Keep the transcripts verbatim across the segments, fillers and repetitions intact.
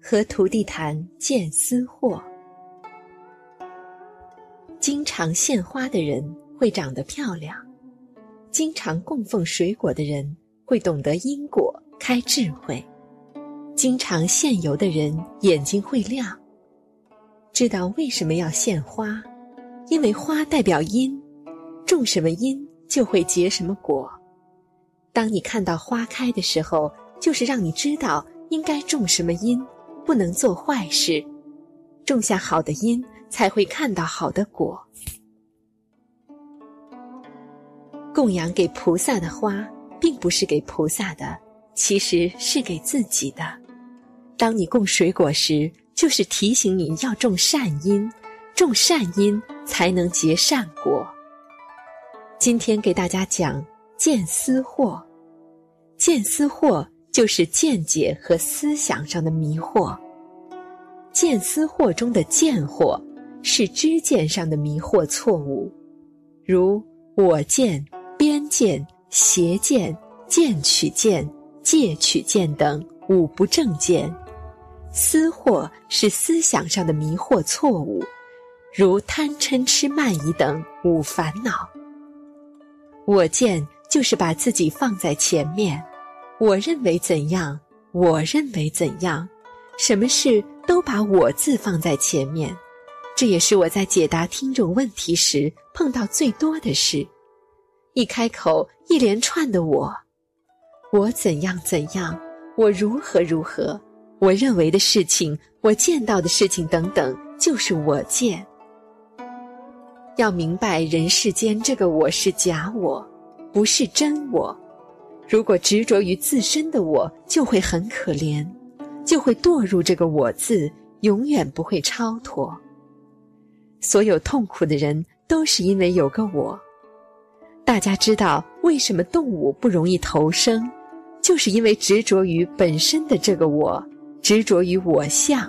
和徒弟谈见思惑。经常献花的人会长得漂亮，经常供奉水果的人会懂得因果，开智慧，经常献油的人眼睛会亮。知道为什么要献花？因为花代表因，种什么因就会结什么果。当你看到花开的时候，就是让你知道应该种什么因，不能做坏事。种下好的因，才会看到好的果。供养给菩萨的花，并不是给菩萨的，其实是给自己的。当你供水果时，就是提醒你要种善因，种善因才能结善果。今天给大家讲见思惑。见思惑就是见解和思想上的迷惑。见思惑中的见惑是知见上的迷惑错误，如我见、边见、邪见、见取见、戒取见等五不正见。思惑是思想上的迷惑错误，如贪嗔痴慢疑等五烦恼。我见就是把自己放在前面，我认为怎样，我认为怎样，什么事都把我字放在前面。这也是我在解答听众问题时碰到最多的事。一开口一连串的我，我怎样怎样，我如何如何，我认为的事情，我见到的事情等等，就是我见。要明白人世间这个我是假我，不是真我。如果执着于自身的我，就会很可怜，就会堕入这个我字，永远不会超脱。所有痛苦的人都是因为有个我。大家知道为什么动物不容易投生，就是因为执着于本身的这个我，执着于我相。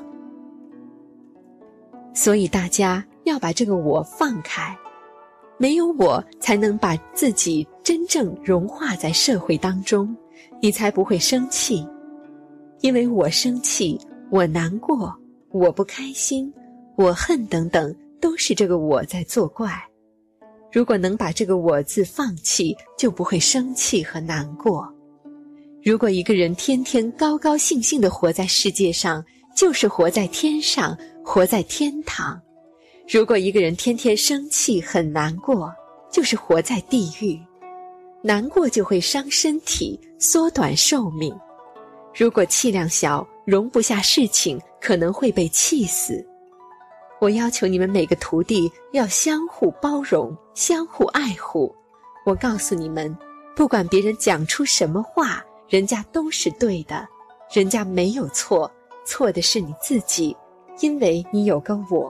所以大家要把这个我放开，没有我才能把自己真正融化在社会当中，你才不会生气。因为我生气，我难过，我不开心，我恨等等，都是这个我在作怪。如果能把这个我字放弃，就不会生气和难过。如果一个人天天高高兴兴地活在世界上，就是活在天上，活在天堂。如果一个人天天生气很难过，就是活在地狱。难过就会伤身体，缩短寿命。如果气量小，容不下事情，可能会被气死。我要求你们每个徒弟要相互包容，相互爱护。我告诉你们，不管别人讲出什么话，人家都是对的，人家没有错，错的是你自己，因为你有个我。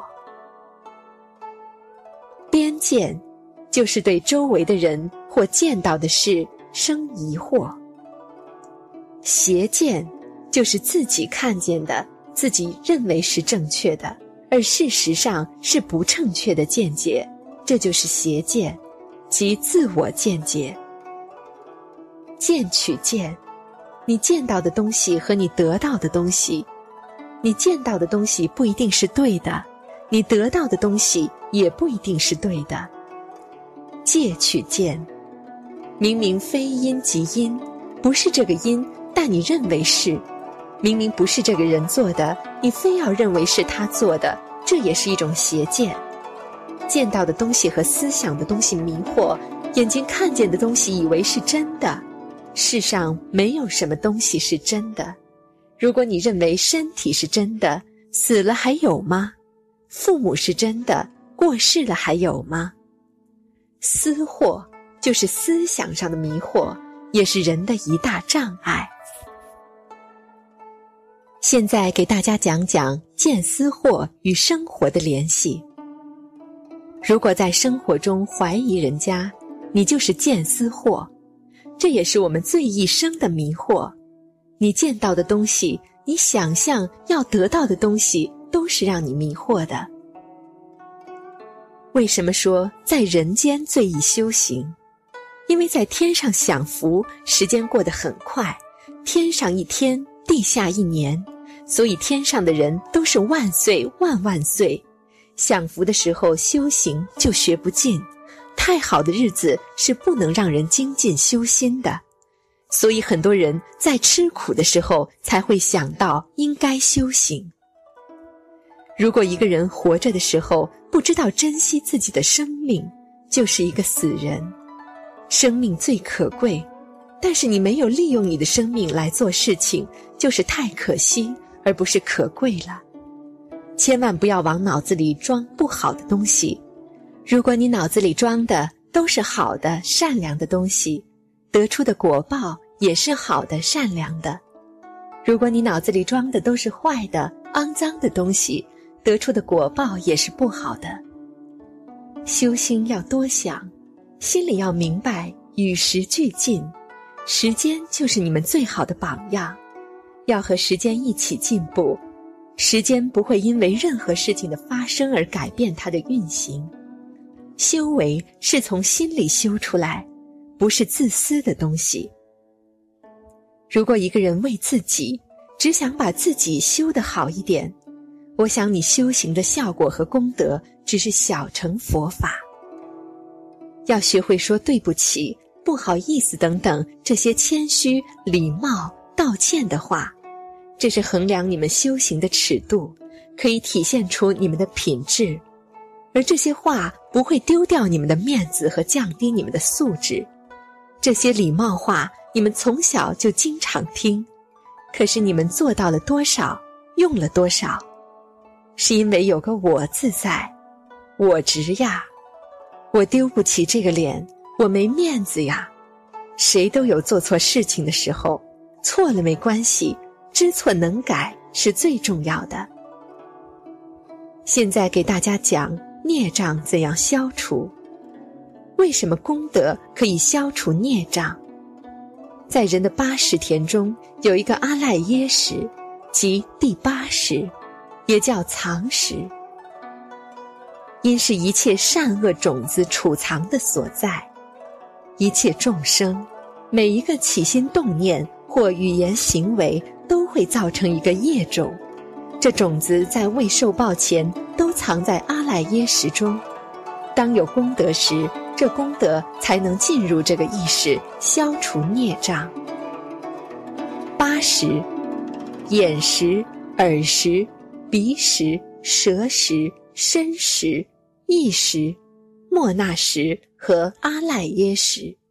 边见就是对周围的人或见到的事生疑惑。邪见就是自己看见的，自己认为是正确的，而事实上是不正确的见解，这就是邪见，即自我见解。见取见，你见到的东西和你得到的东西，你见到的东西不一定是对的，你得到的东西也不一定是对的。戒取见，明明非因即因，不是这个因，但你认为是。明明不是这个人做的，你非要认为是他做的，这也是一种邪见。见到的东西和思想的东西迷惑，眼睛看见的东西以为是真的。世上没有什么东西是真的。如果你认为身体是真的，死了还有吗？父母是真的，过世了还有吗？思惑就是思想上的迷惑，也是人的一大障碍。现在给大家讲讲见思惑与生活的联系。如果在生活中怀疑人家，你就是见思惑，这也是我们最一生的迷惑。你见到的东西，你想象要得到的东西，都是让你迷惑的。为什么说在人间最易修行？因为在天上享福，时间过得很快，天上一天，地下一年， 所以天上的人都是万岁万万岁。享福的时候修行就学不进，太好的日子是不能让人精进修心的。所以很多人在吃苦的时候才会想到应该修行。如果一个人活着的时候不知道珍惜自己的生命，就是一个死人。生命最可贵，但是你没有利用你的生命来做事情，就是太可惜，而不是可贵了。千万不要往脑子里装不好的东西。如果你脑子里装的都是好的、善良的东西，得出的果报也是好的、善良的。如果你脑子里装的都是坏的、肮脏的东西，得出的果报也是不好的。修心要多想，心里要明白与时俱进，时间就是你们最好的榜样，要和时间一起进步。时间不会因为任何事情的发生而改变它的运行。修为是从心里修出来，不是自私的东西。如果一个人为自己，只想把自己修得好一点，我想你修行的效果和功德只是小乘佛法。要学会说对不起、不好意思等等这些谦虚、礼貌、道歉的话，这是衡量你们修行的尺度，可以体现出你们的品质。而这些话不会丢掉你们的面子和降低你们的素质。这些礼貌话你们从小就经常听，可是你们做到了多少，用了多少？是因为有个我字在，我执呀，我丢不起这个脸，我没面子呀。谁都有做错事情的时候，错了没关系，知错能改是最重要的。现在给大家讲孽障怎样消除。为什么功德可以消除孽障？在人的八十田中有一个阿赖耶识，即第八识，也叫藏识。因是一切善恶种子储藏的所在。一切众生，每一个起心动念或语言行为都会造成一个业种，这种子在未受报前都藏在阿赖耶识中。当有功德时，这功德才能进入这个意识，消除孽障。八识：眼识、耳识、鼻识、舌识、身识、意识、末那识和阿赖耶识。